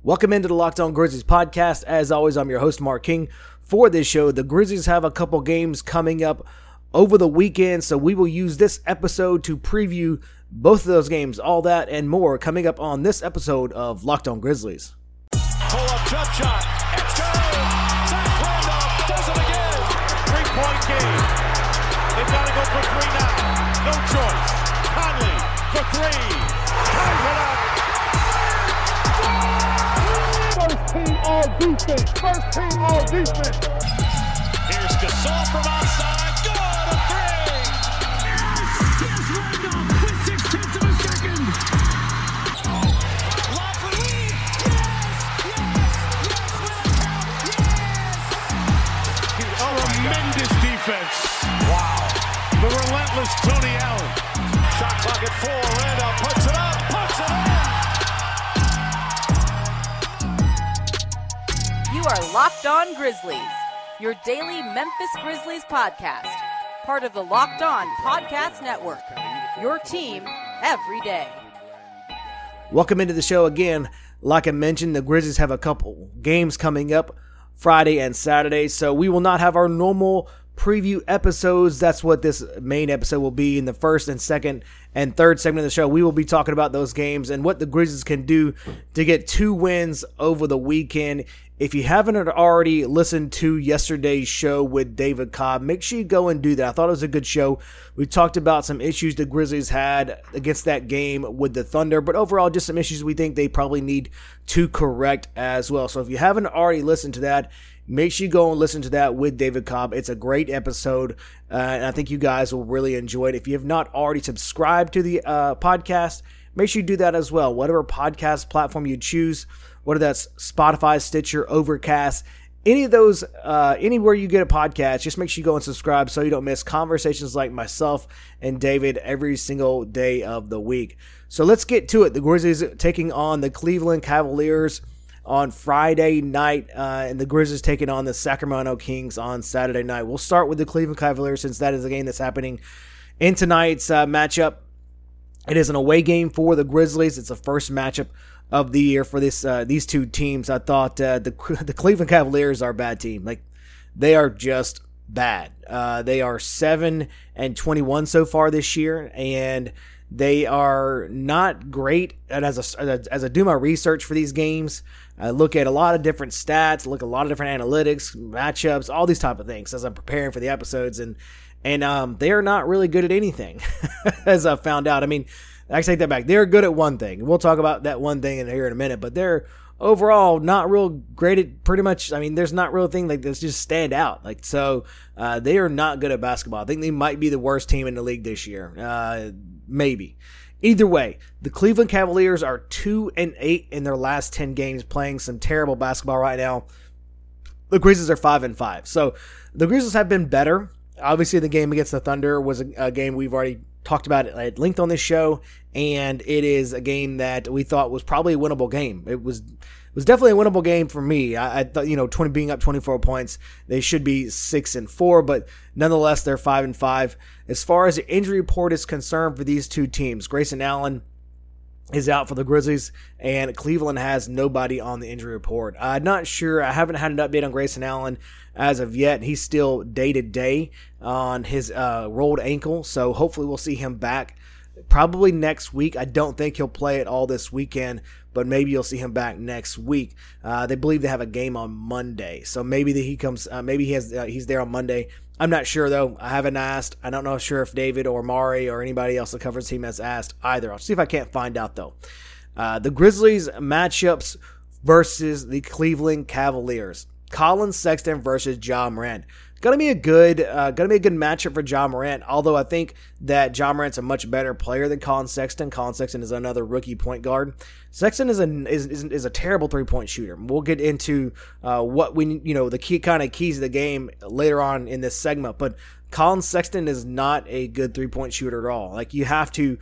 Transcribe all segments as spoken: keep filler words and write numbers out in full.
Welcome into the Locked On Grizzlies podcast. As always, I'm your host, Mark King. For this show, the Grizzlies have a couple games coming up over the weekend, so we will use this episode to preview both of those games. All that and more coming up on this episode of Locked On Grizzlies. Pull-up jump shot. It's good. Zach Randolph does it again. Three-point game. They've got to go for three now. No choice. Conley for three. Ties it up. First team all defense. First team all defense. Here's Gasol from outside. Good, a three. Yes, yes, Randolph with six tenths of a second. Lob for lead. Yes, yes, yes, with a count. Yes. Oh, tremendous defense. Wow. The relentless Tony Allen. Shot clock at four. Randolph puts it up. Puts it up. You are Locked On Grizzlies, your daily Memphis Grizzlies podcast, part of the Locked On Podcast Network, your team every day. Welcome into the show again. Like I mentioned, the Grizzlies have a couple games coming up Friday and Saturday, so we will not have our normal preview episodes. That's what this main episode will be. In the first and second and third segment of the show, we will be talking about those games and what the Grizzlies can do to get two wins over the weekend. If you haven't already listened to yesterday's show with David Cobb, make sure you go and do that. I thought it was a good show. We talked about some issues the Grizzlies had against that game with the Thunder, but overall just some issues we think they probably need to correct as well. So if you haven't already listened to that, make sure you go and listen to that with David Cobb. It's a great episode, uh, and I think you guys will really enjoy it. If you have not already subscribed to the uh, podcast, make sure you do that as well. Whatever podcast platform you choose, whether that's Spotify, Stitcher, Overcast, any of those, uh, anywhere you get a podcast, just make sure you go and subscribe so you don't miss conversations like myself and David every single day of the week. So let's get to it. The Grizzlies taking on the Cleveland Cavaliers on Friday night, uh, and the Grizzlies taking on the Sacramento Kings on Saturday night. We'll start with the Cleveland Cavaliers since that is the game that's happening in tonight's uh, matchup. It is an away game for the Grizzlies. It's the first matchup of the year for this uh, these two teams. I thought uh, the the Cleveland Cavaliers are a bad team. Like, they are just bad. Uh, they are seven and twenty-one so far this year, and they are not great. And as a, as I do my research for these games, I look at a lot of different stats, look at a lot of different analytics, matchups, all these type of things as I'm preparing for the episodes, and and um, they are not really good at anything, as I found out. I mean, I take that back. They're good at one thing. We'll talk about that one thing in here in a minute, but they're overall not real great at pretty much. I mean, there's not real thing like this just stand out. Like, so uh, they are not good at basketball. I think they might be the worst team in the league this year. Uh, maybe. Either way, the Cleveland Cavaliers are two and eight in their last ten games, playing some terrible basketball right now. The Grizzlies are five and five. So the Grizzlies have been better. Obviously, the game against the Thunder was a, a game we've already talked about at length on this show, and it is a game that we thought was probably a winnable game. It was it was definitely a winnable game for me. I, I thought, you know, twenty being up twenty-four points, they should be six and four, but nonetheless, they're five and five. As far as the injury report is concerned for these two teams, Grayson Allen is out for the Grizzlies, and Cleveland has nobody on the injury report. I'm not sure. I haven't had an update on Grayson Allen as of yet. He's still day-to-day on his uh, rolled ankle, so hopefully we'll see him back probably next week. I don't think he'll play at all this weekend, but maybe you'll see him back next week. Uh, they believe they have a game on Monday, so maybe that he comes. Uh, maybe he has. Uh, he's there on Monday. I'm not sure though. I haven't asked. I don't know sure if David or Mari or anybody else that covers the team has asked either. I'll see if I can't find out though. Uh, the Grizzlies matchups versus the Cleveland Cavaliers. Colin Sexton versus Ja Morant. Gonna be a good, uh, gonna be a good matchup for Ja Morant. Although I think that Ja Morant's a much better player than Colin Sexton. Colin Sexton is another rookie point guard. Sexton is a is is, is a terrible three point shooter. We'll get into uh, what we you know the key kind of keys of the game later on in this segment. But Colin Sexton is not a good three point shooter at all. Like, you have to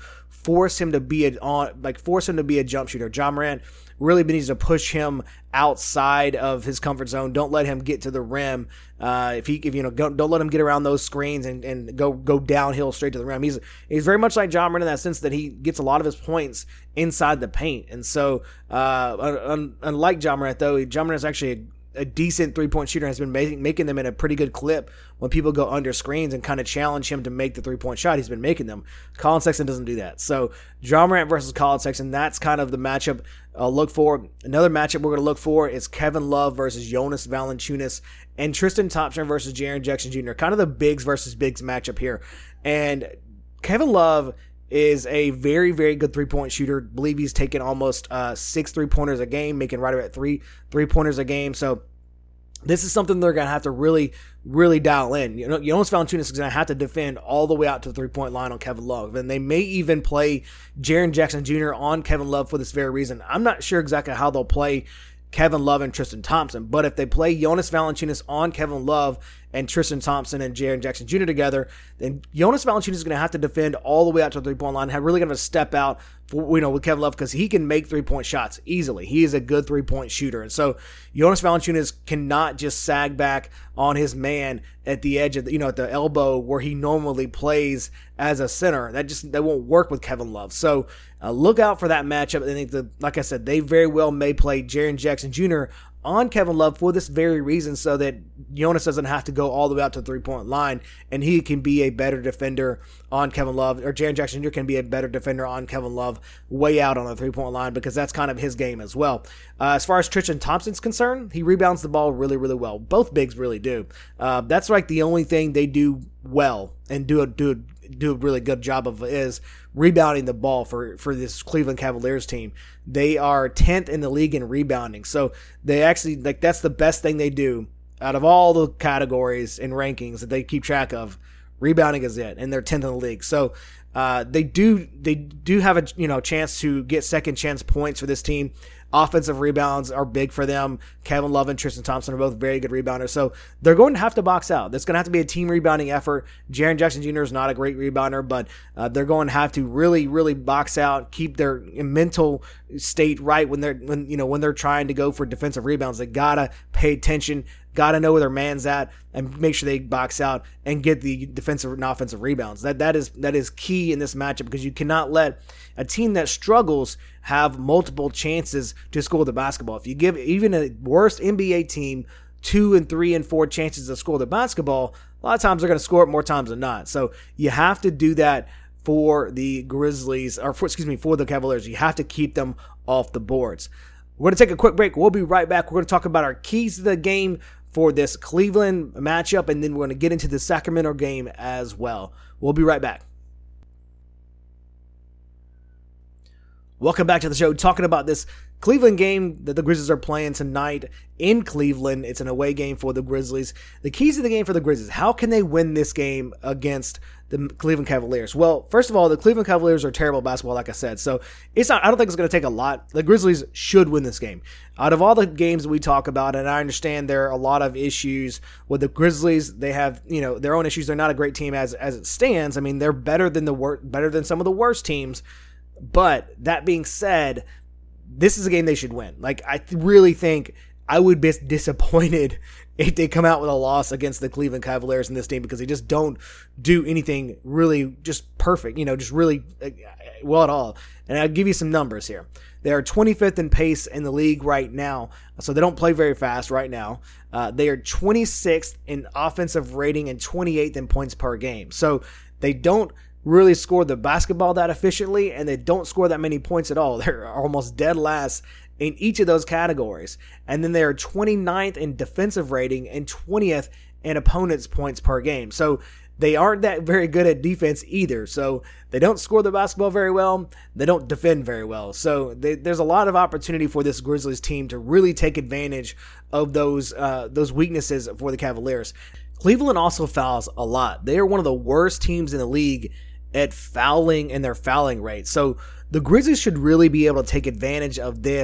force him to be a on like force him to be a jump shooter. Ja Morant really needs to push him outside of his comfort zone. Don't let him get to the rim. Uh, if he, if you know, don't, don't let him get around those screens and, and go go downhill straight to the rim. He's he's very much like Ja Morant in that sense that he gets a lot of his points inside the paint. And so, uh, un, unlike Ja Morant though, Ja Morant is actually a a decent three-point shooter, has been making, making them in a pretty good clip when people go under screens and kind of challenge him to make the three-point shot. He's been making them. Colin Sexton doesn't do that. So Ja Morant versus Colin Sexton, that's kind of the matchup I'll look for. Another matchup we're going to look for is Kevin Love versus Jonas Valanciunas and Tristan Thompson versus Jaren Jackson Junior Kind of the bigs versus bigs matchup here. And Kevin Love is a very, very good three-point shooter. I believe he's taken almost uh, six three-pointers a game, making right about three three-pointers a game. So this is something they're going to have to really, really dial in. You know, Jonas Valanciunas is going to have to defend all the way out to the three-point line on Kevin Love. And they may even play Jaren Jackson Junior on Kevin Love for this very reason. I'm not sure exactly how they'll play Kevin Love and Tristan Thompson, but if they play Jonas Valanciunas on Kevin Love and Tristan Thompson and Jaren Jackson Junior together, then Jonas Valanciunas is going to have to defend all the way out to the three-point line, have really going to step out for, you know, with Kevin Love because he can make three-point shots easily. He is a good three-point shooter. And so Jonas Valanciunas cannot just sag back on his man at the edge of the, you know, at the elbow where he normally plays as a center. That just, that won't work with Kevin Love. So uh, look out for that matchup. I think the, like I said, they very well may play Jaren Jackson Junior on Kevin Love for this very reason, so that Jonas doesn't have to go all the way out to the three-point line, and he can be a better defender on Kevin Love, or Jaren Jackson Junior can be a better defender on Kevin Love way out on the three-point line, because that's kind of his game as well. Uh, as far as Tristan Thompson's concerned, he rebounds the ball really, really well. Both bigs really do. Uh, that's like the only thing they do well and do a, do a, do a really good job of is rebounding the ball for, for this Cleveland Cavaliers team. They are tenth in the league in rebounding. So they actually, like, that's the best thing they do out of all the categories and rankings that they keep track of. Rebounding is it, and they're tenth in the league. So uh, they do they do have a you know chance to get second chance points for this team. Offensive rebounds are big for them. Kevin Love and Tristan Thompson are both very good rebounders. So they're going to have to box out. That's going to have to be a team rebounding effort. Jaren Jackson Junior is not a great rebounder, but uh, they're going to have to really, really box out, keep their mental state right when they're when you know when they're trying to go for defensive rebounds. They gotta pay attention, gotta know where their man's at, and make sure they box out and get the defensive and offensive rebounds. That that is that is key in this matchup, because you cannot let a team that struggles have multiple chances to score the basketball. If you give even a worst N B A team two and three and four chances to score the basketball, a lot of times they're going to score it more times than not. So you have to do that for the Grizzlies, or for, excuse me, for the Cavaliers. You have to keep them off the boards. We're going to take a quick break. We'll be right back. We're going to talk about our keys to the game for this Cleveland matchup, and then we're going to get into the Sacramento game as well. We'll be right back. Welcome back to the show, talking about this Cleveland game that the Grizzlies are playing tonight in Cleveland. It's an away game for the Grizzlies. The keys to the game for the Grizzlies: how can they win this game against the Cleveland Cavaliers? Well, first of all, the Cleveland Cavaliers are terrible at basketball, like I said. So it's not. I don't think it's going to take a lot. The Grizzlies should win this game. Out of all the games that we talk about, and I understand there are a lot of issues with the Grizzlies. They have, you know, their own issues. They're not a great team as as it stands. I mean, they're better than the wor- better than some of the worst teams. But that being said, this is a game they should win. Like, I th- really think I would be disappointed if they come out with a loss against the Cleveland Cavaliers in this game, because they just don't do anything really just perfect, you know, just really well at all. And I'll give you some numbers here. They are twenty-fifth in pace in the league right now, so they don't play very fast right now. Uh, they are twenty-sixth in offensive rating and twenty-eighth in points per game. So they don't really score the basketball that efficiently, and they don't score that many points at all. They're almost dead last in each of those categories. And then they are twenty-ninth in defensive rating and twentieth in opponents' points per game. So they aren't that very good at defense either. So they don't score the basketball very well. They don't defend very well. So they, there's a lot of opportunity for this Grizzlies team to really take advantage of those uh, those weaknesses for the Cavaliers. Cleveland also fouls a lot. They are one of the worst teams in the league at fouling and their fouling rate. So the Grizzlies should really be able to take advantage of this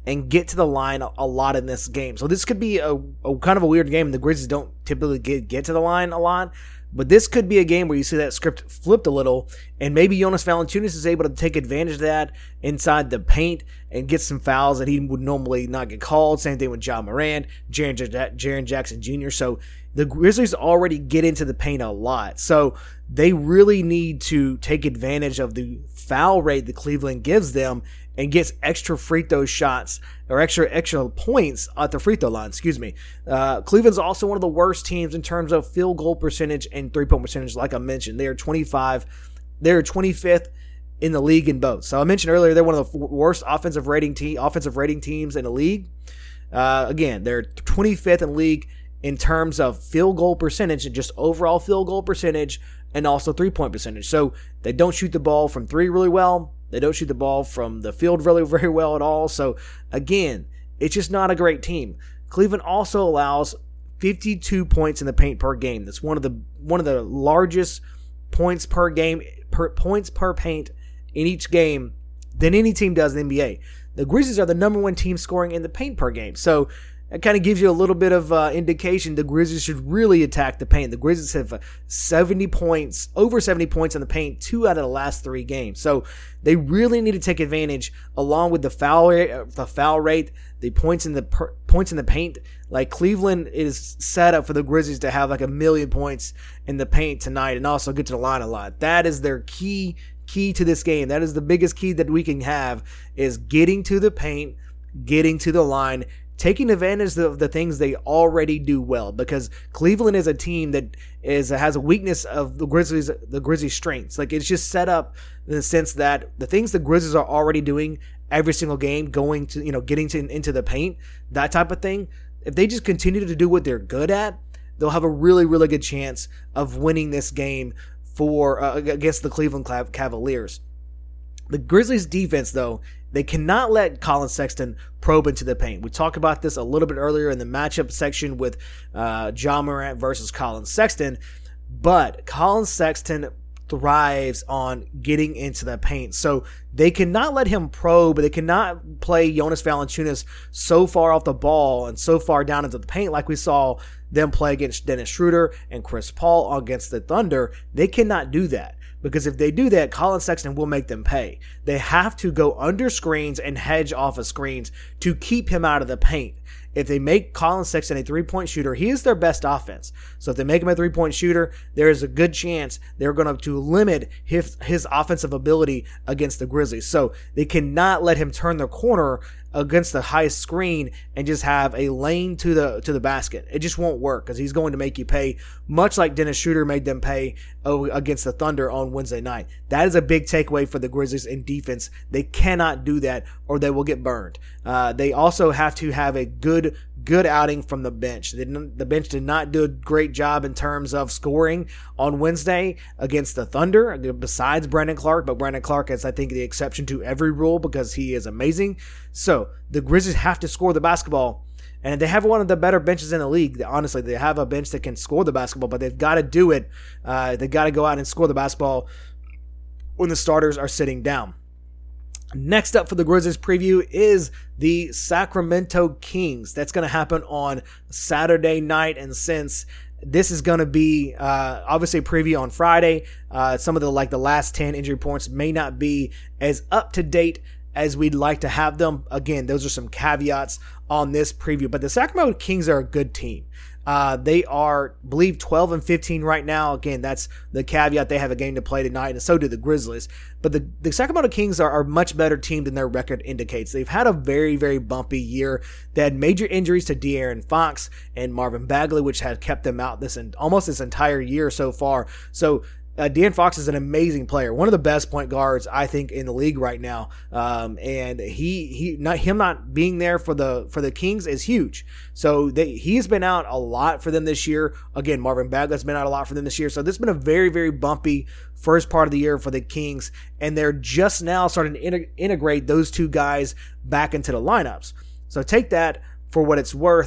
and get to the line a, a lot in this game. So this could be a, a kind of a weird game. The Grizzlies don't typically get, get to the line a lot. But this could be a game where you see that script flipped a little, and maybe Jonas Valanciunas is able to take advantage of that inside the paint and get some fouls that he would normally not get called. Same thing with Ja Morant, Jaren, Jaren Jackson Junior So the Grizzlies already get into the paint a lot. So they really need to take advantage of the foul rate that Cleveland gives them and gets extra free throw shots or extra extra points at the free throw line, excuse me. Uh, Cleveland's also one of the worst teams in terms of field goal percentage and three-point percentage, like I mentioned. They are twenty-five, they're twenty-fifth in the league in both. So I mentioned earlier they're one of the worst offensive rating te- offensive rating teams in the league. Uh, again, they're twenty-fifth in the league in terms of field goal percentage and just overall field goal percentage and also three-point percentage. So they don't shoot the ball from three really well. They don't shoot the ball from the field really very well at all. So, again, it's just not a great team. Cleveland also allows fifty-two points in the paint per game. That's one of the one of the largest points per game, per, points per paint in each game than any team does in the N B A. The Grizzlies are the number one team scoring in the paint per game. So, it kind of gives you a little bit of uh, indication the Grizzlies should really attack the paint. The Grizzlies have uh, seventy points, over seventy points in the paint, two out of the last three games. So they really need to take advantage, along with the foul rate, uh, the foul rate, the points in the per, points in the paint. Like Cleveland is set up for the Grizzlies to have like a million points in the paint tonight, and also get to the line a lot. That is their key key to this game. That is the biggest key that we can have, is getting to the paint, getting to the line, taking advantage of the things they already do well, because Cleveland is a team that is has a weakness of the Grizzlies, the Grizzlies' strengths. Like, it's just set up in the sense that the things the Grizzlies are already doing every single game, going to, you know, getting to into the paint, that type of thing. If they just continue to do what they're good at, they'll have a really, really good chance of winning this game for uh, against the Cleveland Cavaliers. The Grizzlies' defense, though, they cannot let Colin Sexton probe into the paint. We talked about this a little bit earlier in the matchup section with uh, Ja Morant versus Colin Sexton, but Colin Sexton thrives on getting into the paint. So they cannot let him probe, they cannot play Jonas Valanciunas so far off the ball and so far down into the paint like we saw them play against Dennis Schroeder and Chris Paul against the Thunder. They cannot do that, because if they do that, Colin Sexton will make them pay. They have to go under screens and hedge off of screens to keep him out of the paint. If they make Colin Sexton a three-point shooter, he is their best offense. So if they make him a three-point shooter, there is a good chance they're going to limit his, his offensive ability against the Grizzlies. So they cannot let him turn the corner against the highest screen and just have a lane to the to the basket. It just won't work, because he's going to make you pay, much like Dennis Schroeder made them pay against the Thunder on Wednesday night. That is a big takeaway for the Grizzlies in defense. They cannot do that, or they will get burned. Uh, they also have to have a good good outing from the bench. They didn't, the bench did not do a great job in terms of scoring on Wednesday against the Thunder, besides Brandon Clark, but Brandon Clark is, I think, the exception to every rule because he is amazing. So the Grizzlies have to score the basketball, and they have one of the better benches in the league. Honestly, they have a bench that can score the basketball, but they've got to do it. Uh, they've got to go out and score the basketball when the starters are sitting down. Next up for the Grizzlies preview is the Sacramento Kings. That's going to happen on Saturday night, and since this is going to be uh, obviously a preview on Friday, uh, some of the like the last ten injury reports may not be as up to date as we'd like to have them. Again, those are some caveats on this preview, but the Sacramento Kings are a good team. Uh, they are, I believe, twelve and fifteen right now. Again, that's the caveat. They have a game to play tonight, and so do the Grizzlies. But the, the Sacramento Kings are, are a much better team than their record indicates. They've had a very, very bumpy year. They had major injuries to De'Aaron Fox and Marvin Bagley, which had kept them out this almost this entire year so far. So Uh, De'Aaron Fox is an amazing player, one of the best point guards I think in the league right now. Um, and he he not him not being there for the for the Kings is huge. So they, he's been out a lot for them this year. Again, Marvin Bagley's been out a lot for them this year. So this has been a very very bumpy first part of the year for the Kings, and they're just now starting to inter- integrate those two guys back into the lineups. So take that for what it's worth.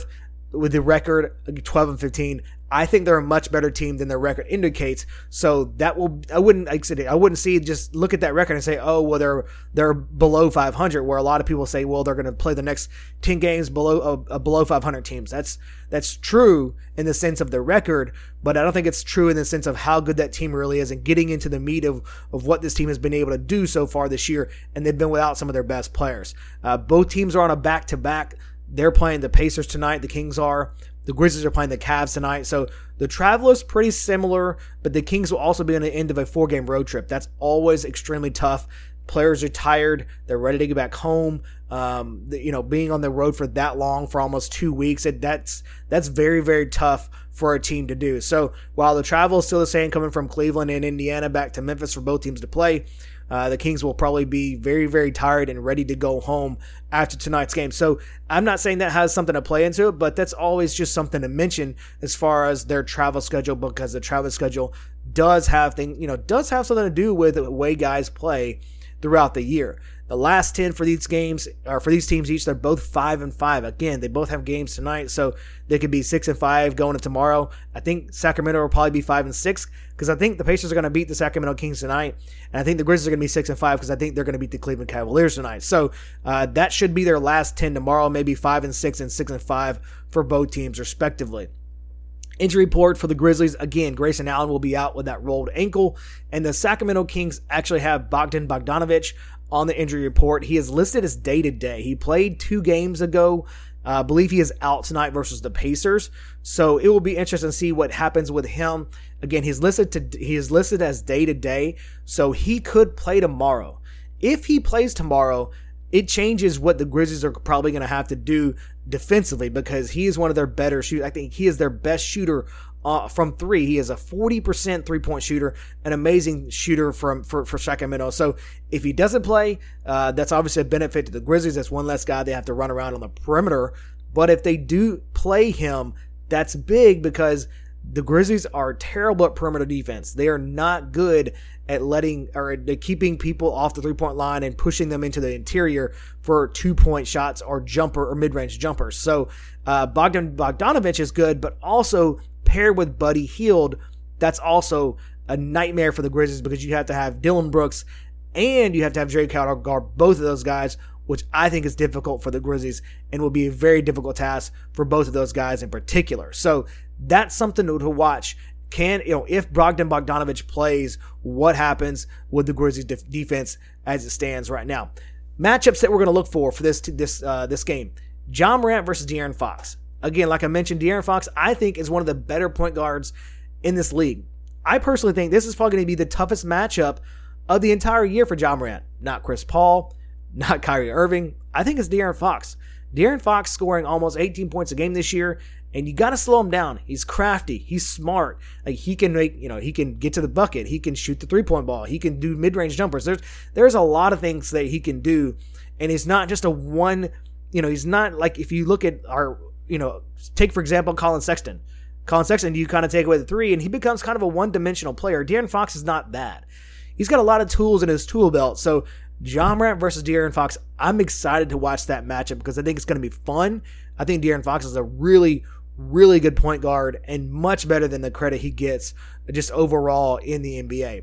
with the record twelve and fifteen. I think they're a much better team than their record indicates. So that will, I wouldn't, like I said, I wouldn't see, just look at that record and say, oh, well, they're, they're below five hundred, where a lot of people say, well, they're going to play the next ten games below, uh, uh, below five hundred teams. That's, that's true in the sense of the record, but I don't think it's true in the sense of how good that team really is and getting into the meat of, of what this team has been able to do so far this year. And they've been without some of their best players. Uh, both teams are on a back to back. They're playing the Pacers tonight. The Kings are. The Grizzlies are playing the Cavs tonight. So the travel is pretty similar, but the Kings will also be on the end of a four-game road trip. That's always extremely tough. Players are tired. They're ready to get back home. Um, the, you know, being on the road for that long, for almost two weeks, it, that's that's very, very tough for a team to do. So while the travel is still the same, coming from Cleveland and Indiana back to Memphis for both teams to play, Uh, the Kings will probably be very, very tired and ready to go home after tonight's game. So I'm not saying that has something to play into it, but that's always just something to mention as far as their travel schedule, because the travel schedule does have thing, you know, does have something to do with the way guys play throughout the year. The last ten for these games, or for these teams each, they're both five and five. Again, they both have games tonight, so they could be six and five going into tomorrow. I think Sacramento will probably be five and six because I think the Pacers are going to beat the Sacramento Kings tonight, and I think the Grizzlies are going to be six and five because I think they're going to beat the Cleveland Cavaliers tonight. So uh, that should be their last ten tomorrow, maybe five and six and six and five for both teams respectively. Injury report for the Grizzlies. Again, Grayson Allen will be out with that rolled ankle, and the Sacramento Kings actually have Bogdan Bogdanovic on the injury report. He is listed as day-to-day. He played two games ago. Uh, I believe he is out tonight versus the Pacers. So it will be interesting to see what happens with him. Again, he's listed to he is listed as day-to-day, so he could play tomorrow. If he plays tomorrow, it changes what the Grizzlies are probably going to have to do defensively, because he is one of their better shooters. I think he is their best shooter Uh, from three. He is a forty percent three-point shooter, an amazing shooter from for, for Sacramento. So if he doesn't play, uh, that's obviously a benefit to the Grizzlies. That's one less guy they have to run around on the perimeter. But if they do play him, that's big, because the Grizzlies are terrible at perimeter defense. They are not good at letting or at keeping people off the three-point line and pushing them into the interior for two-point shots or jumper or mid-range jumpers. So uh, Bogdan Bogdanovic is good, but also paired with Buddy Hield, that's also a nightmare for the Grizzlies, because you have to have Dillon Brooks and you have to have Jay Crowder guard both of those guys, which I think is difficult for the Grizzlies and will be a very difficult task for both of those guys in particular. So that's something to, to watch. Can, you know, if Bogdan Bogdanovic plays, what happens with the Grizzlies def- defense as it stands right now? Matchups that we're going to look for for this this uh, this game: Ja Morant versus De'Aaron Fox. Again, like I mentioned, De'Aaron Fox, I think, is one of the better point guards in this league. I personally think this is probably going to be the toughest matchup of the entire year for Ja Morant. Not Chris Paul, not Kyrie Irving. I think it's De'Aaron Fox. De'Aaron Fox scoring almost eighteen points a game this year, and you got to slow him down. He's crafty. He's smart. Like, he can make, you know, he can get to the bucket. He can shoot the three-point ball. He can do mid-range jumpers. There's there's a lot of things that he can do, and he's not just a one, you know, he's not like, if you look at our, you know, take, for example, Colin Sexton. Colin Sexton, you kind of take away the three, and he becomes kind of a one-dimensional player. De'Aaron Fox is not that. He's got a lot of tools in his tool belt. So, Ja Morant versus De'Aaron Fox, I'm excited to watch that matchup because I think it's going to be fun. I think De'Aaron Fox is a really, really good point guard and much better than the credit he gets just overall in the N B A.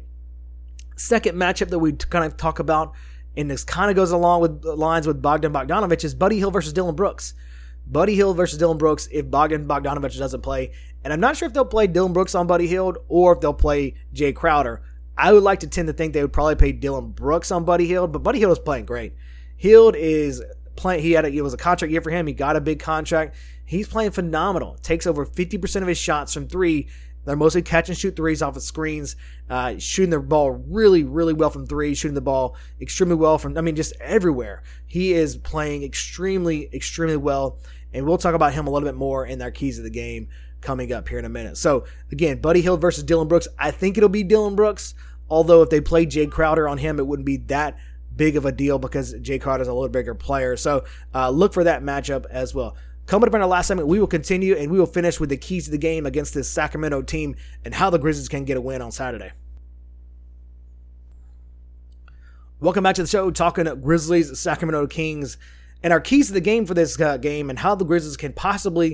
Second matchup that we kind of talk about, and this kind of goes along with lines with Bogdan Bogdanovic, is Buddy Hield versus Dillon Brooks. Buddy Hield versus Dillon Brooks if Bogdan Bogdanovic doesn't play. And I'm not sure if they'll play Dillon Brooks on Buddy Hield or if they'll play Jay Crowder. I would like to tend to think they would probably play Dillon Brooks on Buddy Hield, but Buddy Hield is playing great. Hield is playing, he had a, it was a contract year for him. He got a big contract. He's playing phenomenal. Takes over fifty percent of his shots from three. They're mostly catch and shoot threes off of screens, uh, shooting the ball really, really well from three, shooting the ball extremely well from, I mean, just everywhere. He is playing extremely, extremely well, and we'll talk about him a little bit more in our keys of the game coming up here in a minute. So, again, Buddy Hield versus Dillon Brooks. I think it'll be Dillon Brooks, although if they play Jay Crowder on him, it wouldn't be that big of a deal because Jay Crowder is a little bigger player. So, uh, look for that matchup as well. Coming up in our last segment, we will continue and we will finish with the keys to the game against this Sacramento team and how the Grizzlies can get a win on Saturday. Welcome back to the show, talking Grizzlies, Sacramento Kings, and our keys to the game for this uh, game and how the Grizzlies can possibly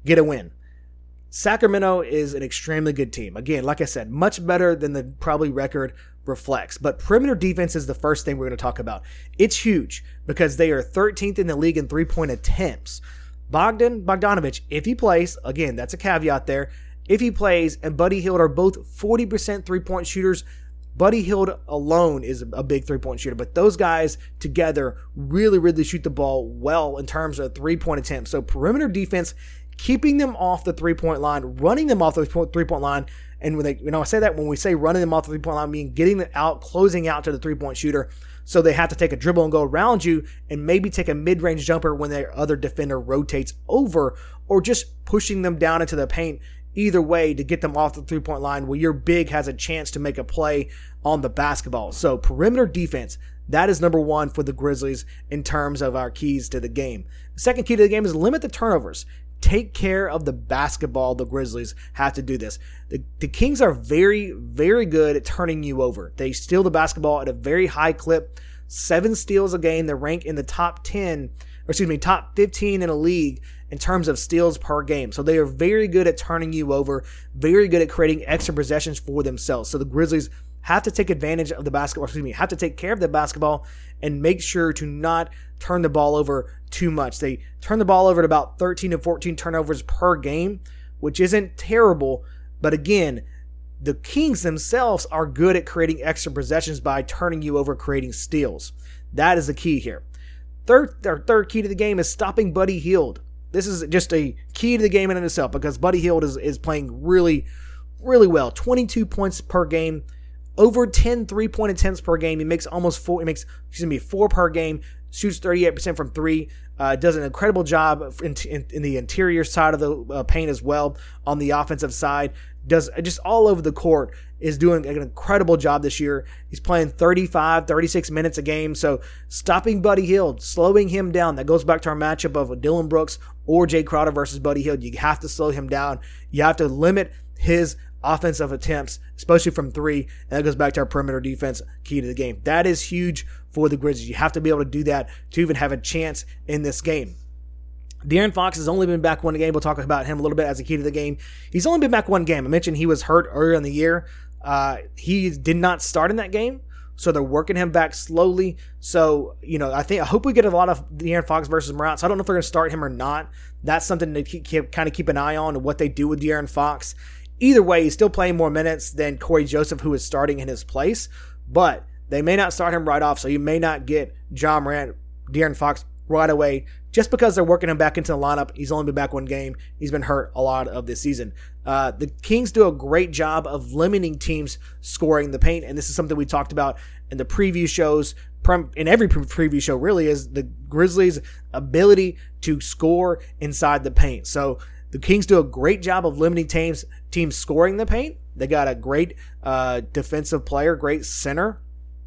get a win. Sacramento is an extremely good team. Again, like I said, much better than the probably record reflects. But perimeter defense is the first thing we're going to talk about. It's huge because they are thirteenth in the league in three-point attempts. Bogdan Bogdanovic, if he plays, again, that's a caveat there. If he plays and Buddy Hield are both forty percent three-point shooters, Buddy Hield alone is a big three-point shooter, but those guys together really, really shoot the ball well in terms of three-point attempts. So perimeter defense, keeping them off the three-point line, running them off the three-point line, and when they, you know, I say that when we say running them off the three-point line, I mean getting them out, closing out to the three-point shooter, so they have to take a dribble and go around you and maybe take a mid-range jumper when their other defender rotates over, or just pushing them down into the paint. Either way, to get them off the three-point line where your big has a chance to make a play on the basketball. So perimeter defense, that is number one for the Grizzlies in terms of our keys to the game. The second key to the game is limit the turnovers. Take care of the basketball. The Grizzlies have to do this. The, the Kings are very, very good at turning you over. They steal the basketball at a very high clip. Seven steals a game. They rank in the top ten, or excuse me, top fifteen in a league in terms of steals per game. So they are very good at turning you over, very good at creating extra possessions for themselves. So the Grizzlies have to take advantage of the basketball, excuse me, have to take care of the basketball and make sure to not turn the ball over too much. They turn the ball over at about thirteen to fourteen turnovers per game, which isn't terrible. But again, the Kings themselves are good at creating extra possessions by turning you over, creating steals. That is the key here. Third, their third key to the game is stopping Buddy Hield. This is just a key to the game in itself because Buddy Hield is, is playing really, really well. twenty-two points per game, over ten three-point attempts per game. He makes almost four. He makes excuse me four per game. Shoots thirty-eight percent from three. Uh, does an incredible job in, in, in the interior side of the uh, paint as well on the offensive side. Does just all over the court. Is doing an incredible job this year. He's playing thirty-five, thirty-six minutes a game. So stopping Buddy Hield, slowing him down. That goes back to our matchup of Dillon Brooks or Jay Crowder versus Buddy Hield. You have to slow him down. You have to limit his offensive attempts, especially from three. And that goes back to our perimeter defense key to the game. That is huge for the Grizzlies. You have to be able to do that to even have a chance in this game. De'Aaron Fox has only been back one game. We'll talk about him a little bit as a key to the game. He's only been back one game. I mentioned he was hurt earlier in the year. Uh, he did not start in that game, so they're working him back slowly. So, you know, I think I hope we get a lot of De'Aaron Fox versus Morant. So I don't know if they're going to start him or not. That's something to keep, keep, kind of keep an eye on, what they do with De'Aaron Fox. Either way, he's still playing more minutes than Corey Joseph, who is starting in his place. But they may not start him right off, so you may not get Ja Morant, De'Aaron Fox right away just because they're working him back into the lineup. He's only been back one game. He's been hurt a lot of this season. Uh, the Kings do a great job of limiting teams scoring the paint, and this is something we talked about in the preview shows, in every preview show really, is the Grizzlies' ability to score inside the paint. So the Kings do a great job of limiting teams, teams scoring the paint. They got a great uh, defensive player, great center.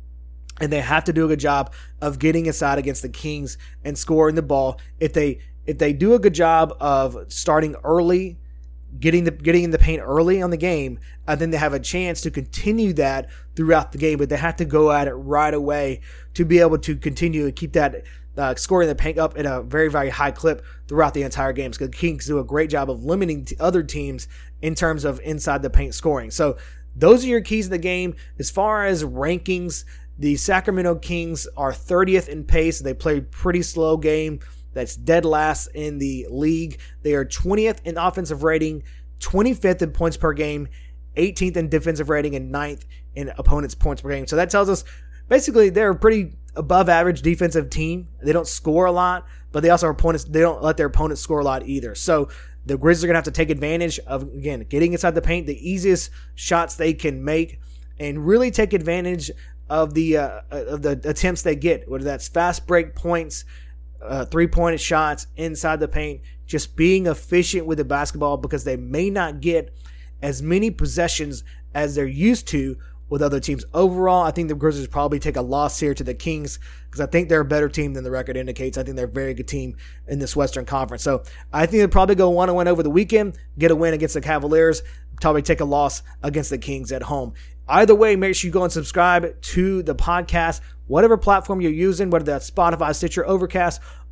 And they have to do a good job of getting inside against the Kings and scoring the ball. If they if they do a good job of starting early, getting the getting in the paint early on the game, uh, then they have a chance to continue that throughout the game. But they have to go at it right away to be able to continue to keep that uh, scoring the paint up at a very, very high clip throughout the entire game. Because the Kings do a great job of limiting t- other teams in terms of inside the paint scoring. So those are your keys to the game. As far as rankings, the Sacramento Kings are thirtieth in pace. They play a pretty slow game. That's dead last in the league. They are twentieth in offensive rating, twenty-fifth in points per game, eighteenth in defensive rating, and ninth in opponents' points per game. So that tells us basically they're a pretty above average defensive team. They don't score a lot, but they also are opponents. They don't let their opponents score a lot either. So the Grizzlies are going to have to take advantage of, again, getting inside the paint, the easiest shots they can make, and really take advantage of the uh, of the attempts they get, whether that's fast break points, uh, three-point shots inside the paint, just being efficient with the basketball because they may not get as many possessions as they're used to with other teams. Overall, I think the Grizzlies probably take a loss here to the Kings because I think they're a better team than the record indicates. I think they're a very good team in this Western Conference. So I think they'll probably go one and one over the weekend, get a win against the Cavaliers, probably take a loss against the Kings at home. Either way, make sure you go and subscribe to the podcast, whatever platform you're using, whether that's Spotify, Stitcher, Overcast,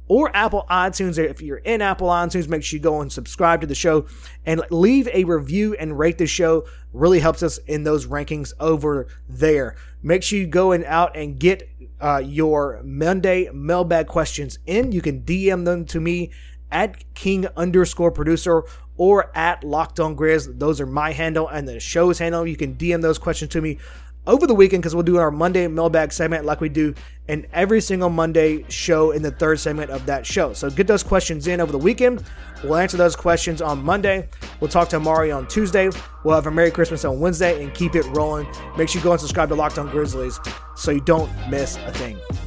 or Apple iTunes. If you're in Apple iTunes, make sure you go and subscribe to the show and leave a review and rate the show. Really helps us in those rankings over there. Make sure you go and out and get uh, your Monday mailbag questions in. You can D M them to me at King underscore producer or at Locked On Grizz. Those are my handle and the show's handle. You can D M those questions to me over the weekend because we'll do our Monday mailbag segment like we do in every single Monday show in the third segment of that show. So get those questions in over the weekend. We'll answer those questions on Monday. We'll talk to Amari on Tuesday. We'll have a Merry Christmas on Wednesday and keep it rolling. Make sure you go and subscribe to Locked On Grizzlies so you don't miss a thing.